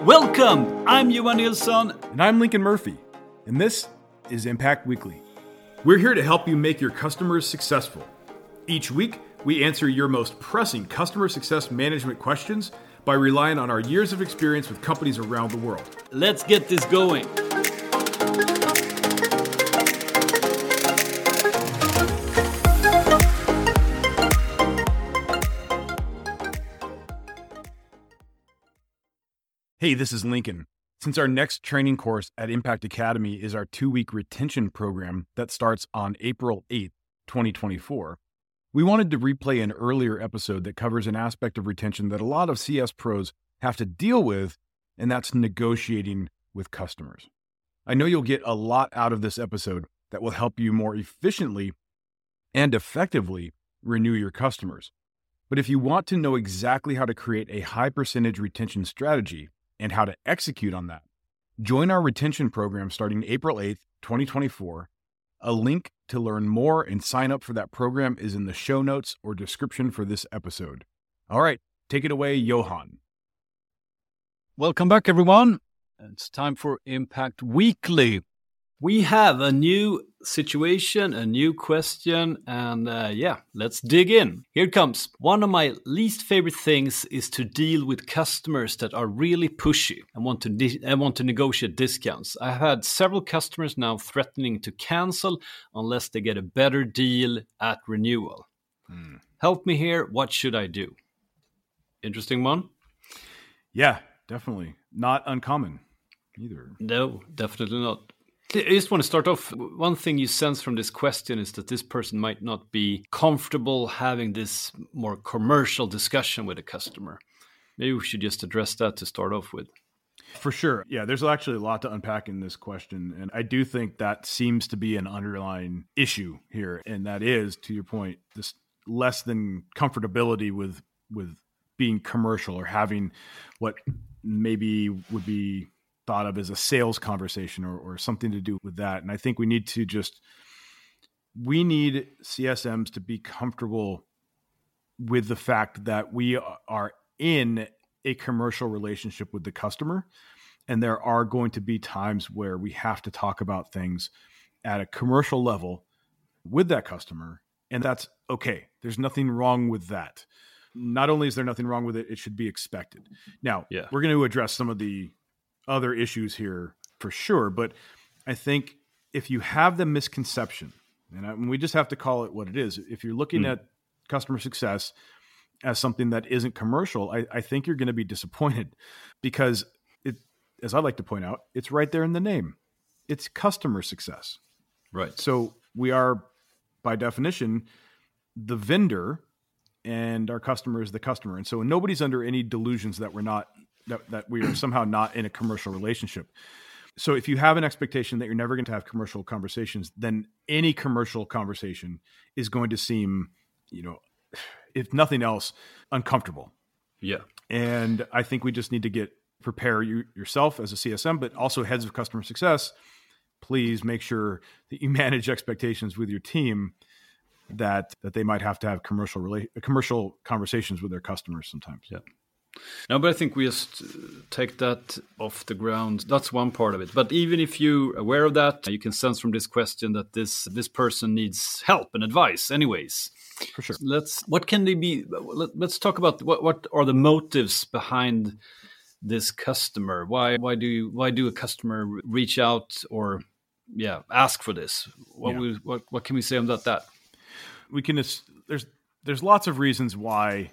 Welcome! I'm Johan Nilsson. And I'm Lincoln Murphy. And this is Impact Weekly. We're here to help you make your customers successful. Each week, we answer your most pressing customer success management questions by relying on our years of experience with companies around the world. Let's get this going. Hey, this is Lincoln. Since our next training course at Impact Academy is our 2-week retention program that starts on April 8th, 2024, we wanted to replay an earlier episode that covers an aspect of retention that a lot of CS pros have to deal with, and that's negotiating with customers. I know you'll get a lot out of this episode that will help you more efficiently and effectively renew your customers. But if you want to know exactly how to create a high percentage retention strategy and how to execute on that, join our retention program starting April 8th, 2024. A link to learn more and sign up for that program is in the show notes or description for this episode. All right, take it away, Johan. Welcome back, everyone. It's time for Impact Weekly. We have a new situation, a new question, and let's dig in. Here it comes. One of my least favorite things is to deal with customers that are really pushy and want to negotiate discounts. I've had several customers now threatening to cancel unless they get a better deal at renewal. Help me here. What should I do? Interesting one. Yeah, definitely. Not uncommon either. No, definitely not. I just want to start off. One thing you sense from this question is that this person might not be comfortable having this more commercial discussion with a customer. Maybe we should just address that to start off with. For sure. Yeah, there's actually a lot to unpack in this question. And I do think that seems to be an underlying issue here. And that is, to your point, this less than comfortability with being commercial or having what maybe would be thought of as a sales conversation or something to do with that. And I think we need CSMs to be comfortable with the fact that we are in a commercial relationship with the customer. And there are going to be times where we have to talk about things at a commercial level with that customer. And that's okay. There's nothing wrong with that. Not only is there nothing wrong with it, it should be expected. Now, we're going to address some of the other issues here for sure. But I think if you have the misconception, and we just have to call it what it is, if you're looking at customer success as something that isn't commercial, I think you're going to be disappointed because as I like to point out, it's right there in the name. It's customer success. Right. So we are, by definition, the vendor and our customer is the customer. And so nobody's under any delusions that that we are somehow not in a commercial relationship. So if you have an expectation that you're never going to have commercial conversations, then any commercial conversation is going to seem, if nothing else, uncomfortable. Yeah. And I think we just need to prepare yourself as a CSM, but also heads of customer success. Please make sure that you manage expectations with your team that they might have to have commercial conversations with their customers sometimes. Yeah. No, but I think we just take that off the ground. That's one part of it. But even if you're aware of that, you can sense from this question that this person needs help and advice anyways. For sure. Let's talk about what are the motives behind this customer. Why do a customer reach out or ask for this? What can we say about that? We can there's lots of reasons why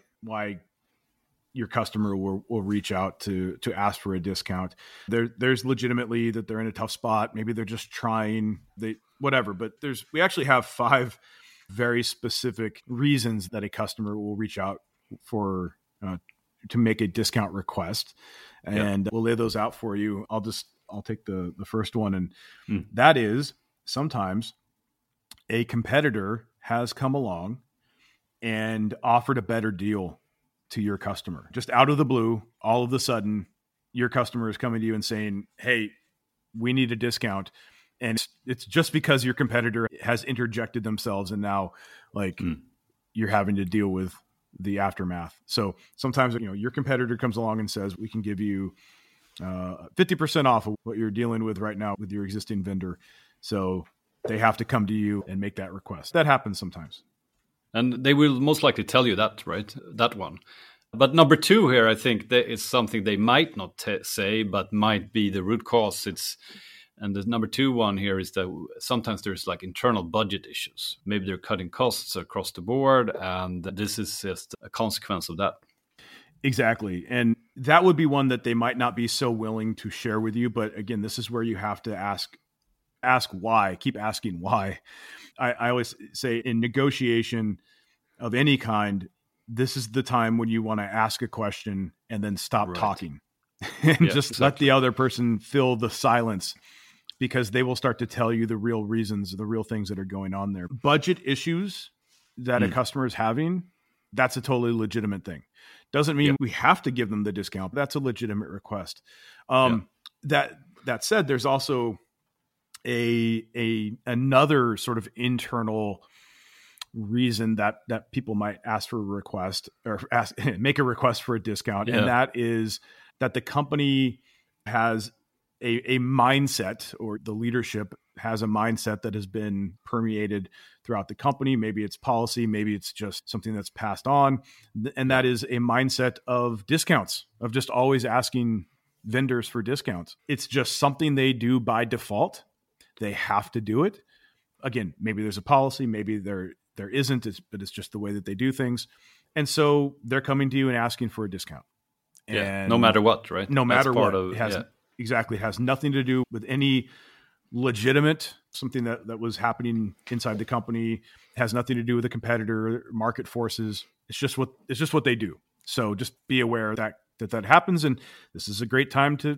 your customer will reach out to ask for a discount. There's legitimately that they're in a tough spot. Maybe they're just trying, whatever. But we actually have 5 very specific reasons that a customer will reach out for to make a discount request, and we'll lay those out for you. I'll take the first one, and that is sometimes a competitor has come along and offered a better deal to your customer. Just out of the blue, all of a sudden, your customer is coming to you and saying, hey, we need a discount. And it's just because your competitor has interjected themselves and now you're having to deal with the aftermath. So sometimes, your competitor comes along and says, we can give you 50% off of what you're dealing with right now with your existing vendor. So they have to come to you and make that request. That happens sometimes. And they will most likely tell you that, right? That one. But number two here, I think that is something they might not say, but might be the root cause. And the number two one here is that sometimes there's like internal budget issues. Maybe they're cutting costs across the board, and this is just a consequence of that. Exactly. And that would be one that they might not be so willing to share with you. But again, this is where you have to ask why, keep asking why. I always say in negotiation of any kind, this is the time when you want to ask a question and then stop talking and just let the other person fill the silence, because they will start to tell you the real reasons, the real things that are going on there. Budget issues that a customer is having, that's a totally legitimate thing. Doesn't mean we have to give them the discount. That's a legitimate request. That said, there's also another sort of internal reason that people might ask for a request or make a request for a discount. And that is that the company has a mindset, or the leadership has a mindset that has been permeated throughout the company. Maybe it's policy, maybe it's just something that's passed on. And that is a mindset of discounts, of just always asking vendors for discounts. It's just something they do by default. They have to do it. Again, maybe there's a policy, maybe there isn't, but it's just the way that they do things. And so they're coming to you and asking for a discount. And no matter what, right? No matter what. Exactly. It has nothing to do with any legitimate, something that was happening inside the company. It has nothing to do with a competitor, market forces. It's just what they do. So just be aware that happens. And this is a great time to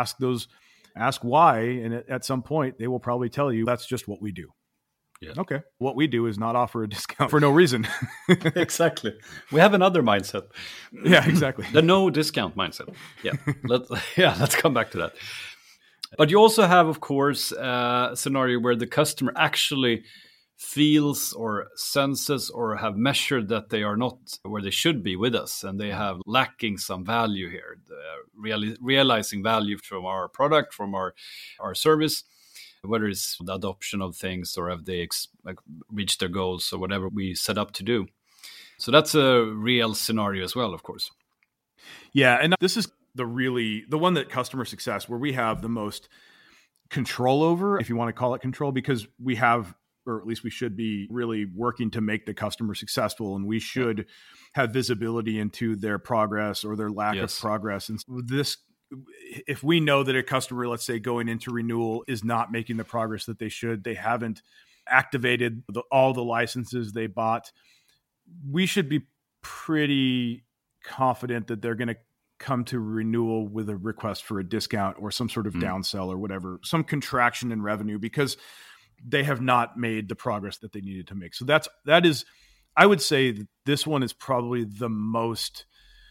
ask why. And at some point they will probably tell you that's just what we do. Yeah. Okay. What we do is not offer a discount for no reason. Exactly. We have another mindset. Yeah, exactly. The no discount mindset. Yeah. Let's come back to that. But you also have, of course, a scenario where the customer actually feels or senses or have measured that they are not where they should be with us, and they have lacking some value here, realizing value from our product, from our service, whether it's the adoption of things or have they reached their goals or whatever we set up to do. So that's a real scenario as well, of course. Yeah, and this is the one that customer success, where we have the most control over, if you want to call it control, because we have, or at least we should be really working to make the customer successful, and we should have visibility into their progress or their lack of progress. And this, if we know that a customer, let's say going into renewal, is not making the progress that they should, they haven't activated all the licenses they bought, we should be pretty confident that they're going to come to renewal with a request for a discount or some sort of downsell or whatever, some contraction in revenue, because they have not made the progress that they needed to make. So that is, I would say that this one is probably the most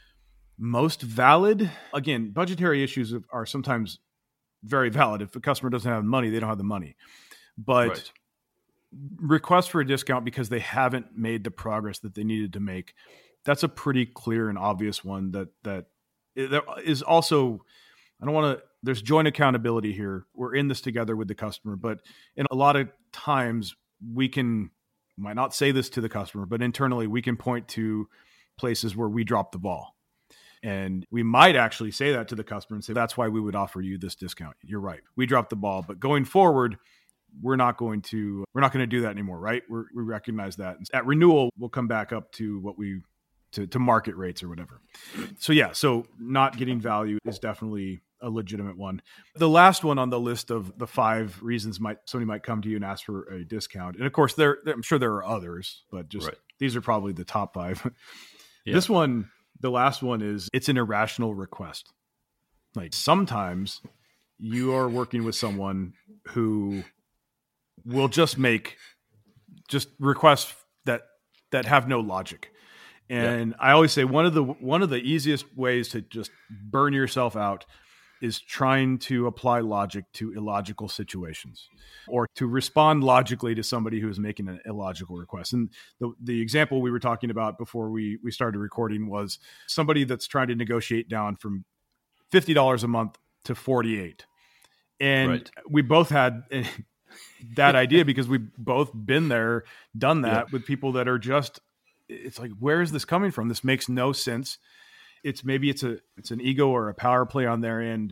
valid. Again, budgetary issues are sometimes very valid. If a customer doesn't have money, they don't have the money. But request for a discount because they haven't made the progress that they needed to make, that's a pretty clear and obvious one that there is also, there's joint accountability here. We're in this together with the customer, but in a lot of times might not say this to the customer, but internally we can point to places where we dropped the ball. And we might actually say that to the customer and say, that's why we would offer you this discount. You're right. We dropped the ball, but going forward, we're not going to do that anymore. Right. We recognize that at renewal, we'll come back up to what to market rates or whatever. So not getting value is definitely a legitimate one. The last one on the list of the 5 reasons somebody might come to you and ask for a discount. And of course I'm sure there are others, but these are probably the top 5. Yeah. This one, the last one is, it's an irrational request. Like sometimes you are working with someone who will just make requests that have no logic. And I always say one of the easiest ways to just burn yourself out is trying to apply logic to illogical situations, or to respond logically to somebody who is making an illogical request. And the example we were talking about before we started recording was somebody that's trying to negotiate down from $50 a month to 48. And Right. we both had that idea because we've both been there, done that with people that are just, it's like, where is this coming from? This makes no sense. It's maybe it's an ego or a power play on their end,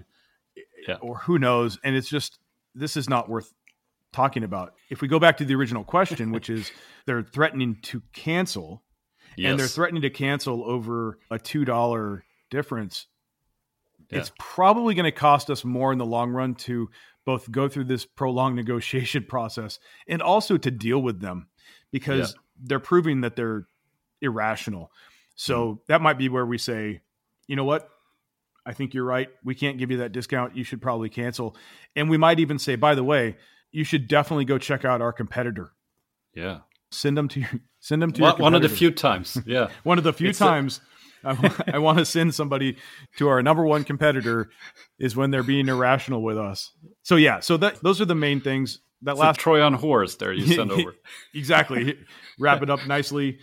or who knows. And it's just, this is not worth talking about. If we go back to the original question, which is they're threatening to cancel, and they're threatening to cancel over a $2 difference. It's probably going to cost us more in the long run to both go through this prolonged negotiation process and also to deal with them, because they're proving that they're irrational. So that might be where we say, you know what? I think you're right. We can't give you that discount. You should probably cancel. And we might even say, by the way, you should definitely go check out our competitor. Yeah. Send them to your one of the few times. Yeah. One of the few times I want to send somebody to our number one competitor is when they're being irrational with us. So those are the main things. That it's last a Trojan horse there you send over. Exactly. Wrap it up nicely.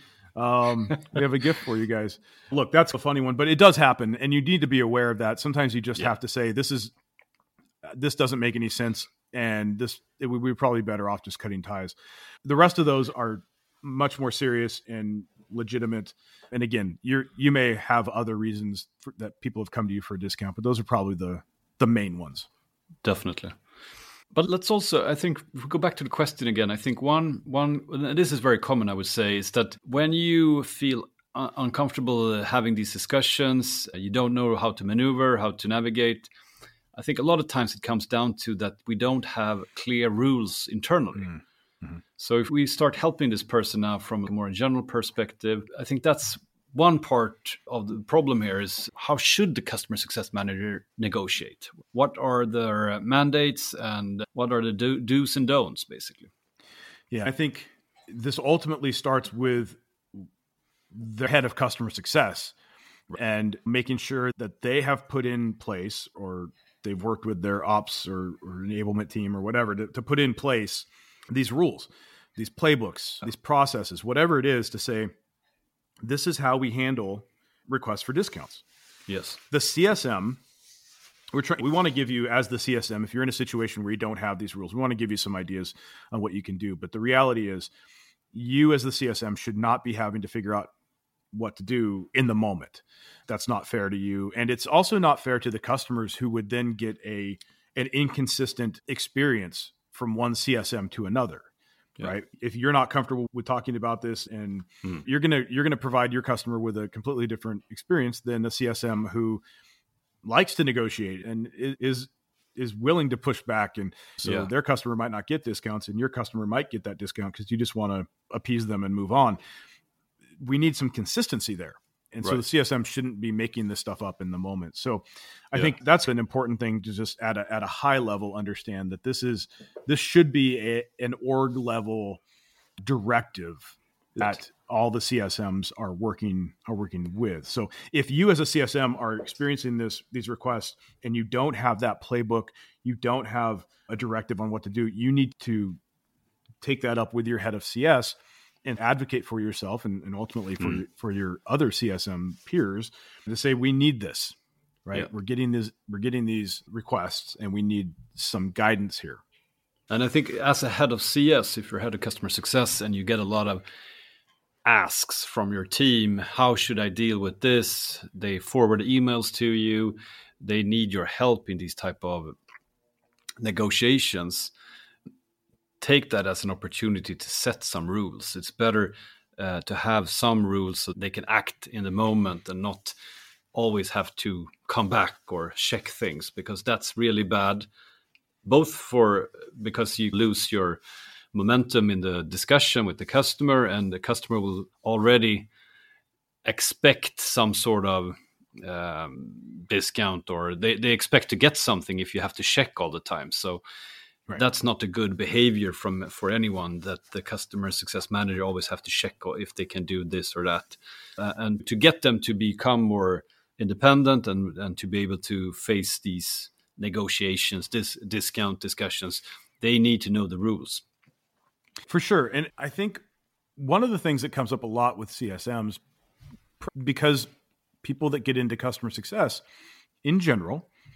We have a gift for you guys. Look, that's a funny one, but it does happen, and you need to be aware of that. Sometimes you just have to say, this doesn't make any sense, and we're probably better off just cutting ties. The rest of those are much more serious and legitimate. And again, you may have other reasons that people have come to you for a discount, but those are probably the main ones. Definitely. But let's also, I think, if we go back to the question again, I think one, this is very common, I would say, is that when you feel uncomfortable having these discussions, you don't know how to maneuver, how to navigate. I think a lot of times it comes down to that we don't have clear rules internally. Mm-hmm. So if we start helping this person now from a more general perspective, I think that's one part of the problem here is how should the customer success manager negotiate? What are their mandates and what are the do's and don'ts, basically? Yeah, I think this ultimately starts with the head of customer success and making sure that they have put in place, or they've worked with their ops or enablement team or whatever to put in place these rules, these playbooks, these processes, whatever it is, to say, this is how we handle requests for discounts. Yes. The CSM, we want to give you, as the CSM, if you're in a situation where you don't have these rules, we want to give you some ideas on what you can do. But the reality is, you as the CSM should not be having to figure out what to do in the moment. That's not fair to you. And it's also not fair to the customers who would then get an inconsistent experience from one CSM to another. Yeah. Right. If you're not comfortable with talking about this, and you're gonna provide your customer with a completely different experience than a CSM who likes to negotiate and is willing to push back, and so their customer might not get discounts, and your customer might get that discount because you just want to appease them and move on. We need some consistency there. And so the CSM shouldn't be making this stuff up in the moment. So I think that's an important thing to just at a high level understand, that this should be an org level directive that all the CSMs are working with. So if you as a CSM are experiencing these requests and you don't have that playbook, you don't have a directive on what to do, you need to take that up with your head of CS and advocate for yourself and ultimately for your other CSM peers to say, we need this, right? Yeah. We're getting these requests and we need some guidance here. And I think as a head of CS, if you're head of customer success and you get a lot of asks from your team, how should I deal with this? They forward emails to you. They need your help in these type of negotiations. Take that as an opportunity to set some rules. It's better to have some rules so they can act in the moment and not always have to come back or check things, because that's really bad, both because you lose your momentum in the discussion with the customer, and the customer will already expect some sort of discount, or they expect to get something if you have to check all the time. So that's not a good behavior for anyone, that the customer success manager always have to check if they can do this or that. And to get them to become more independent and to be able to face these negotiations, discount discussions, they need to know the rules. For sure. And I think one of the things that comes up a lot with CSMs, because people that get into customer success in general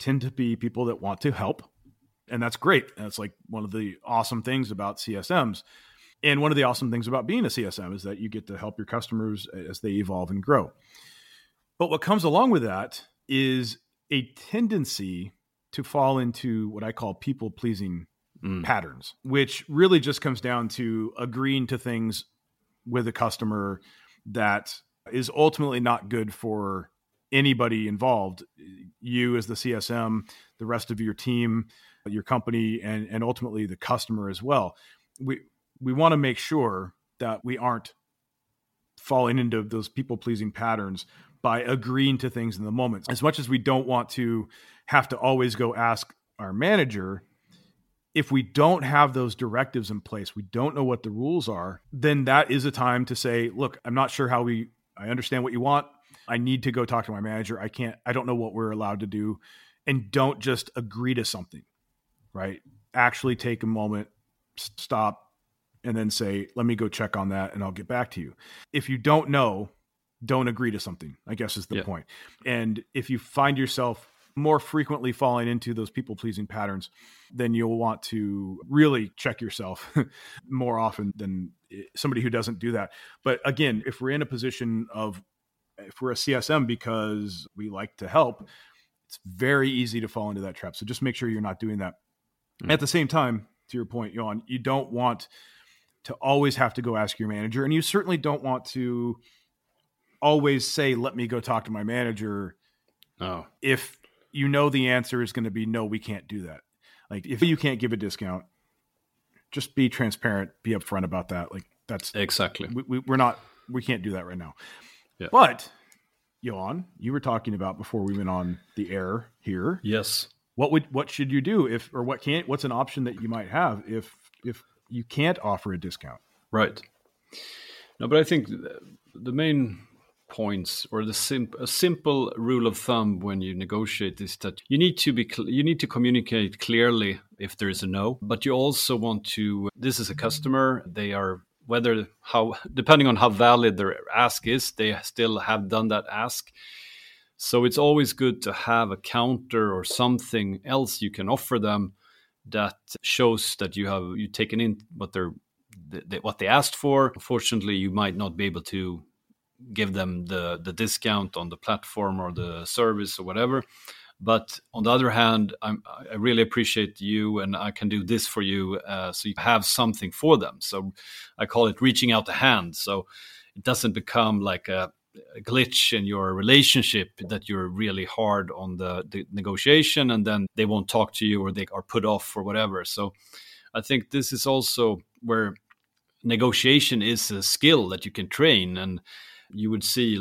tend to be people that want to help. And that's great. That's like one of the awesome things about CSMs. And one of the awesome things about being a CSM is that you get to help your customers as they evolve and grow. But what comes along with that is a tendency to fall into what I call people-pleasing patterns, which really just comes down to agreeing to things with a customer that is ultimately not good for anybody involved. You as the CSM, the rest of your team, your company, and ultimately the customer as well. We want to make sure that we aren't falling into those people-pleasing patterns by agreeing to things in the moment. As much as we don't want to have to always go ask our manager, if we don't have those directives in place, we don't know what the rules are, then that is a time to say, look, I'm not sure I understand what you want. I need to go talk to my manager. I don't know what we're allowed to do. And don't just agree to something, right? Actually take a moment, stop, and then say, let me go check on that and I'll get back to you. If you don't know, don't agree to something, I guess is the point. And if you find yourself more frequently falling into those people-pleasing patterns, then you'll want to really check yourself more often than somebody who doesn't do that. But again, if we're in a position if we're a CSM because we like to help, it's very easy to fall into that trap. So just make sure you're not doing that. At the same time, to your point, Johan, you don't want to always have to go ask your manager. And you certainly don't want to always say, let me go talk to my manager. Oh. If you know the answer is going to be, no, we can't do that. Like if you can't give a discount, just be transparent, be upfront about that. Like that's exactly, we can't do that right now. Yeah. But Johan, you were talking about before we went on the air here. Yes. What should you do what's an option that you might have if you can't offer a discount? Right. No, but I think the main points or a simple rule of thumb when you negotiate is that you need to communicate clearly if there is a no, but you also want to, this is a customer, they are, depending on how valid their ask is, they still have done that ask. So it's always good to have a counter or something else you can offer them that shows that you've taken in what they asked for. Unfortunately, you might not be able to give them the discount on the platform or the service or whatever. But on the other hand, I really appreciate you and I can do this for you. So you have something for them. So I call it reaching out the hand. So it doesn't become like a glitch in your relationship that you're really hard on the negotiation and then they won't talk to you or they are put off or whatever. So I think this is also where negotiation is a skill that you can train. And you would see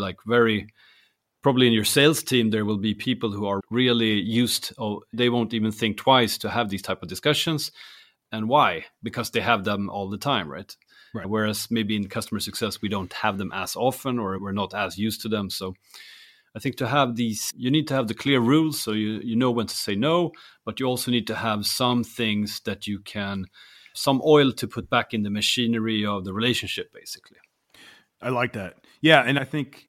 probably in your sales team, there will be people who are really they won't even think twice to have these type of discussions. And why? Because they have them all the time, right? Right. Whereas maybe in customer success, we don't have them as often or we're not as used to them. So I think to have these, you need to have the clear rules so you know when to say no, but you also need to have some things that some oil to put back in the machinery of the relationship, basically. I like that. Yeah. And I think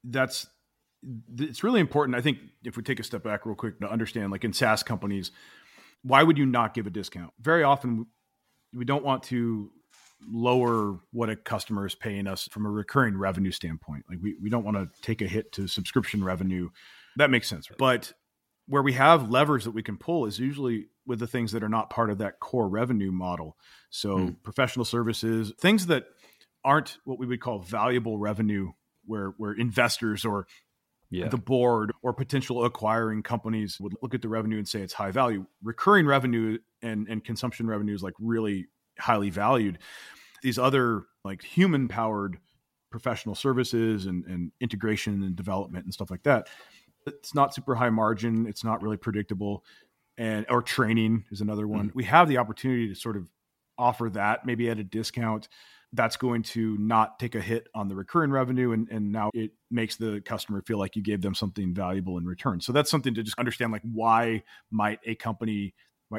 it's really important. I think if we take a step back real quick to understand, like in SaaS companies, why would you not give a discount? Very often we don't want to lower what a customer is paying us from a recurring revenue standpoint. Like we don't want to take a hit to subscription revenue. That makes sense. But where we have levers that we can pull is usually with the things that are not part of that core revenue model. So professional services, things that aren't what we would call valuable revenue, where investors or the board or potential acquiring companies would look at the revenue and say it's high value. Recurring revenue and consumption revenue is like really highly valued. These other like human powered professional services and integration and development and stuff like that, it's not super high margin. It's not really predictable. Or training is another one. We have the opportunity to sort of offer that maybe at a discount. That's going to not take a hit on the recurring revenue. And now it makes the customer feel like you gave them something valuable in return. So that's something to just understand, like why might the company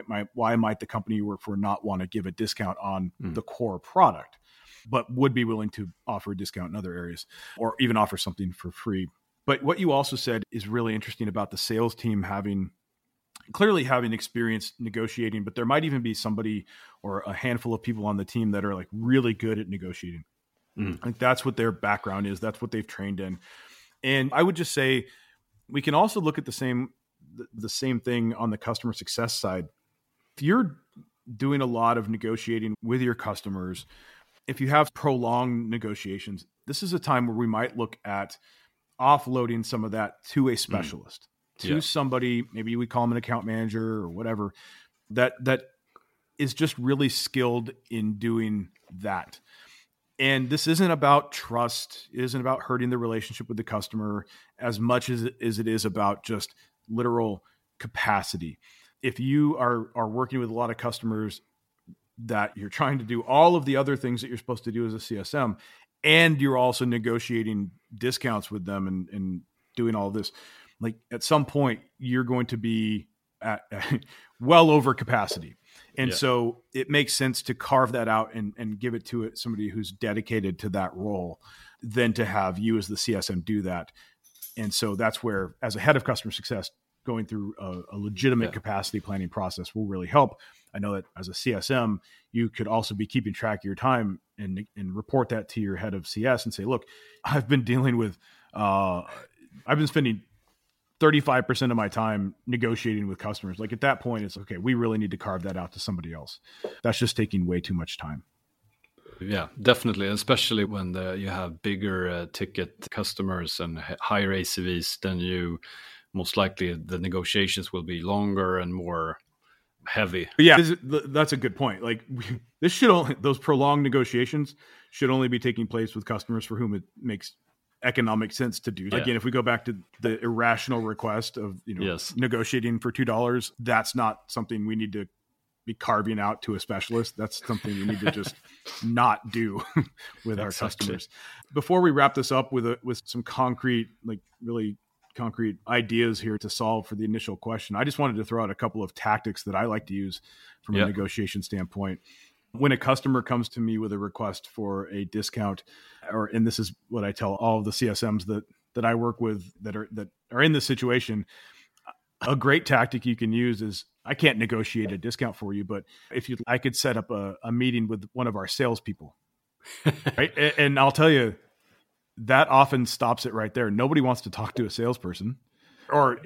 you work for not want to give a discount on the core product, but would be willing to offer a discount in other areas or even offer something for free. But what you also said is really interesting about the sales team having clearly having experience negotiating, but there might even be somebody or a handful of people on the team that are like really good at negotiating. Like that's what their background is. That's what they've trained in. And I would just say we can also look at the same thing on the customer success side. If you're doing a lot of negotiating with your customers, if you have prolonged negotiations, this is a time where we might look at offloading some of that to a specialist, to somebody, maybe we call them an account manager or whatever, that is just really skilled in doing that. And this isn't about trust. It isn't about hurting the relationship with the customer as much as it is about just literal capacity. If you are working with a lot of customers that you're trying to do all of the other things that you're supposed to do as a CSM, and you're also negotiating discounts with them and doing all of this, like at some point you're going to be at well over capacity. And so it makes sense to carve that out and give it to somebody who's dedicated to that role than to have you as the CSM do that. And so that's where, as a head of customer success, going through a legitimate capacity planning process will really help. I know that as a CSM, you could also be keeping track of your time and report that to your head of CS and say, look, I've been dealing with, I've been spending 35% of my time negotiating with customers. Like at that point, it's okay, we really need to carve that out to somebody else. That's just taking way too much time. Yeah, definitely. Especially when you have bigger ticket customers and higher ACVs, then you most likely the negotiations will be longer and more heavy. Yeah, that's a good point. Like those prolonged negotiations should only be taking place with customers for whom it makes economic sense to do. Again, if we go back to the irrational request of negotiating for $2, that's not something we need to be carving out to a specialist. That's something we need to just not do with our customers. Before we wrap this up with some concrete, like really concrete ideas here to solve for the initial question, I just wanted to throw out a couple of tactics that I like to use from a negotiation standpoint. When a customer comes to me with a request for a discount, and this is what I tell all of the CSMs that I work with that are in this situation, a great tactic you can use is, I can't negotiate a discount for you, but I could set up a meeting with one of our salespeople, right? And I'll tell you, that often stops it right there. Nobody wants to talk to a salesperson. Or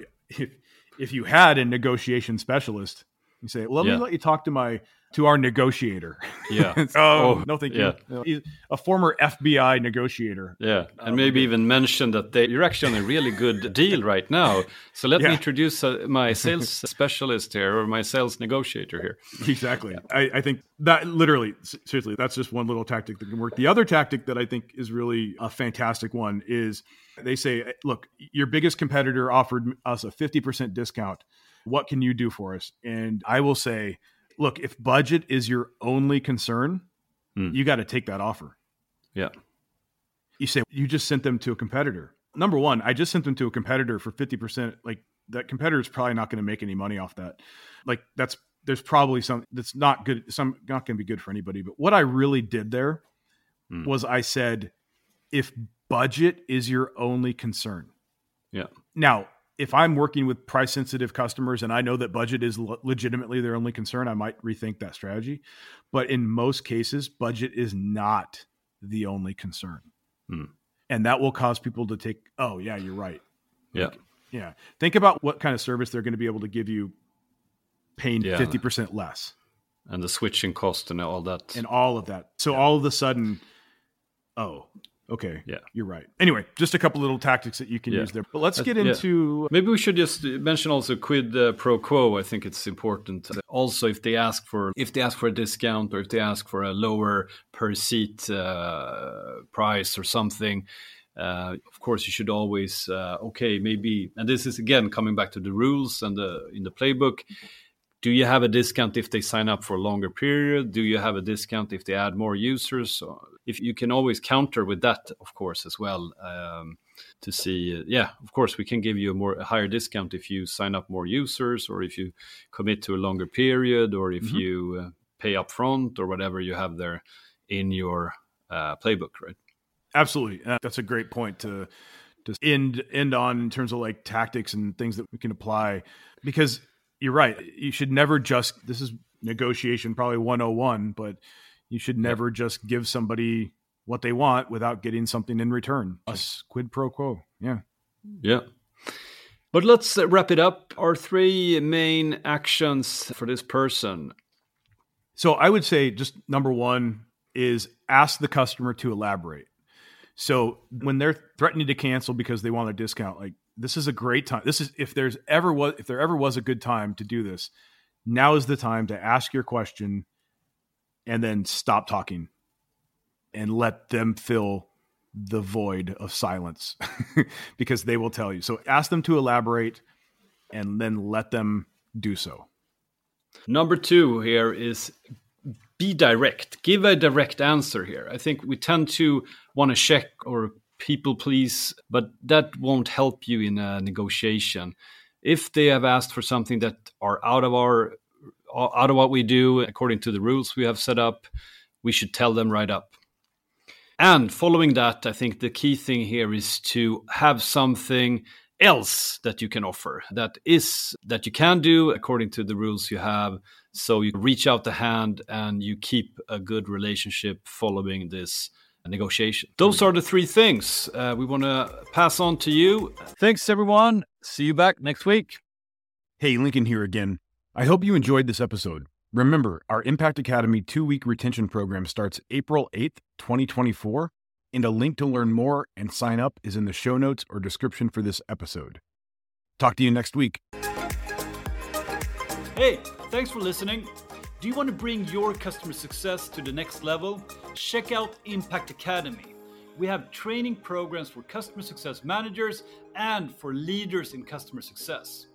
if you had a negotiation specialist, you say, let me let you talk to our negotiator. Yeah. No, thank you. He's a former FBI negotiator. Yeah. And maybe even mention that you're actually on a really good deal right now. So let me introduce my sales specialist here, or my sales negotiator here. Exactly. Yeah. I think that literally, seriously, that's just one little tactic that can work. The other tactic that I think is really a fantastic one is they say, look, your biggest competitor offered us a 50% discount. What can you do for us? And I will say, look, if budget is your only concern, you got to take that offer. Yeah. You say, you just sent them to a competitor. Number one, I just sent them to a competitor for 50%. Like, that competitor is probably not going to make any money off that. Like, there's probably some that's not good. Some not going to be good for anybody. But what I really did there was I said, if budget is your only concern. Yeah. Now, if I'm working with price sensitive customers and I know that budget is legitimately their only concern, I might rethink that strategy. But in most cases, budget is not the only concern. And that will cause people to take, oh yeah, you're right. Yeah. Think about what kind of service they're going to be able to give you paying 50% less. And the switching cost and all that. And all of that. So all of a sudden, okay. Yeah, you're right. Anyway, just a couple little tactics that you can use there. But let's get into... Maybe we should just mention also quid pro quo. I think it's important. Also, if they ask for a discount, or if they ask for a lower per seat price or something, of course, you should always, maybe... And this is, again, coming back to the rules and in the playbook. Do you have a discount if they sign up for a longer period? Do you have a discount if they add more users? If you can always counter with that, of course, as well, to see, of course, we can give you a higher discount if you sign up more users, or if you commit to a longer period, or if you pay up front, or whatever you have there in your playbook, right? Absolutely. That's a great point to end on in terms of like tactics and things that we can apply, because you're right. You should never just, this is negotiation probably 101, but you should never just give somebody what they want without getting something in return. Us quid pro quo. Yeah. Yeah. But let's wrap it up. Our 3 main actions for this person. So I would say just number 1 is ask the customer to elaborate. So when they're threatening to cancel because they want a discount, like, this is a great time. This is, if there ever was a good time to do this, now is the time to ask your question and then stop talking and let them fill the void of silence because they will tell you. So ask them to elaborate and then let them do so. Number 2 here is be direct. Give a direct answer here. I think we tend to want to check or people please, but that won't help you in a negotiation. If they have asked for something that are out of what we do according to the rules we have set up, we should tell them right up. And following that, I think the key thing here is to have something else that you can offer, that you can do according to the rules you have. So you reach out the hand and you keep a good relationship following this negotiation. Those are the 3 things we want to pass on to you. Thanks, everyone. See you back next week. Hey, Lincoln here again. I hope you enjoyed this episode. Remember, our Impact Academy 2-week retention program starts April 8th, 2024, and a link to learn more and sign up is in the show notes or description for this episode. Talk to you next week. Hey, thanks for listening. Do you want to bring your customer success to the next level? Check out Impact Academy. We have training programs for customer success managers and for leaders in customer success.